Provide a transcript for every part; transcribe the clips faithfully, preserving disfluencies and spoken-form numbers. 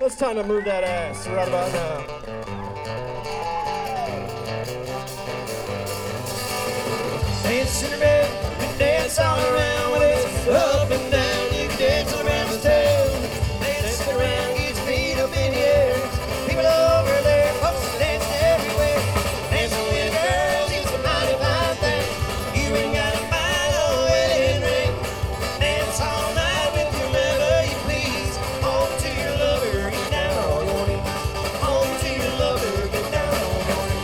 It's time to move that ass right about now. Dancing around, we dance all around when it's up and down. You can dance around the town. Dancing around, get your feet up in the air. People over there, folks dancing everywhere. Dancing with girls, it's a mighty fine thing. You ain't gotta buy no wedding ring. Dance all night with whomever you please. On to your lover, get down on your knees. On to your lover, get down on your knees.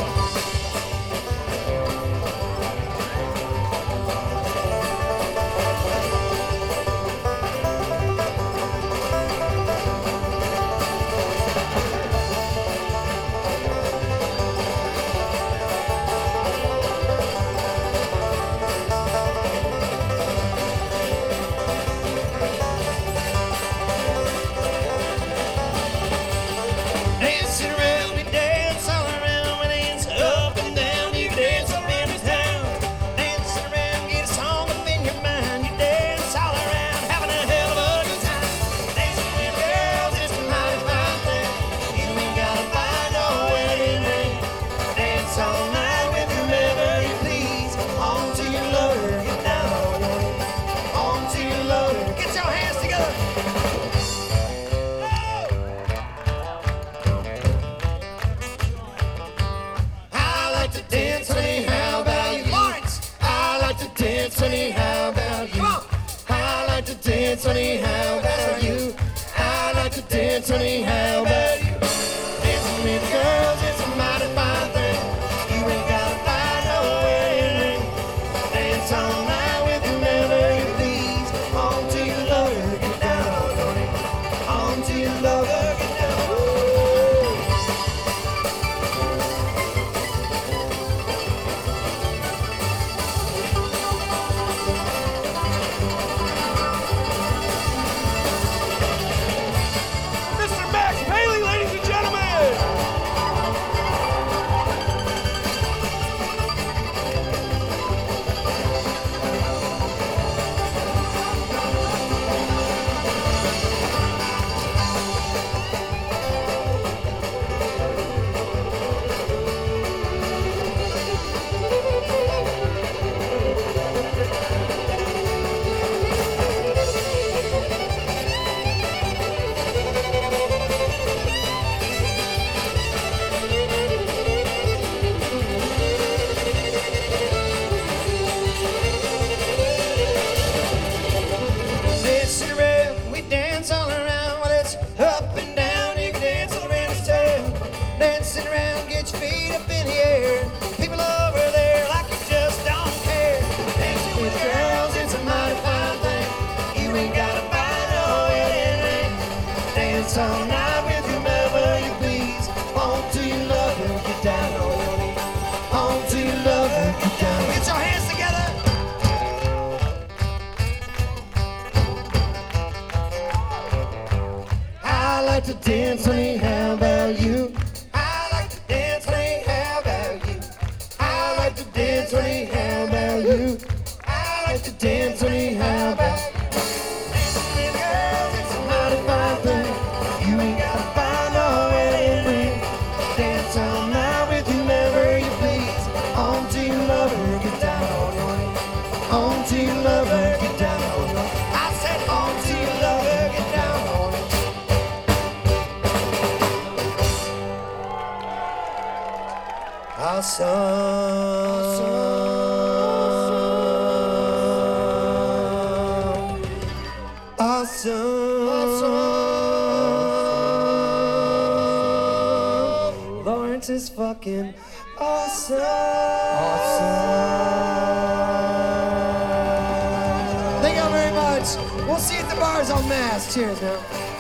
Dancing around, we dance all around. We dance up and down. You dance up in the town. Dancing around, get a song up in your mind. You dance all around, having a hell of a good time. Dancing with girls, it's a mighty fine thing. You ain't gotta buy no wedding ring. Dance all night with whomever you please. On to your lover, get down on your knees. On to your lover, get your hands together. I like to dance, honey, how about you? Lawrence! I like to dance, honey, how about you? Come on! I like to dance, honey, how about you? I like to dance, honey, how about you? Dancing with girls, it's a mighty fine thing. You ain't gotta buy no wedding ring. Dance all night with whomever you please. On to your lover, get down on your knees. On to your lover, get down. Ooh. Mister Max Paley, ladies and gentlemen! Dancing around, we dance all around. Well, it's up and down, you can dance all around this town. Dancing around, get your feet up in the air. People over there like you just don't care. Dancing with girls, it's a mighty fine thing. You ain't gotta buy no wedding ring. Dance all night with whomever you please. On to your lover, get down on your knees. On to your lover, get down. Get your hands together. I like to dance, honey, how about you? I like to dance, honey, how about you? I like to dance, honey, how about you? I like to dance, honey, how about you? Dancing with girls, it's a mighty fine thing. You ain't gotta buy no wedding ring. Dance all night with whomever you please. On to your lover, get down on your knees. On to your lover, get down on your knees. I said on to your lover, get down on your knees. Awesome. Awesome. Awesome. Lawrence is fucking awesome. Awesome. Thank you all very much. We'll see you at the bars on Mass. Cheers, man.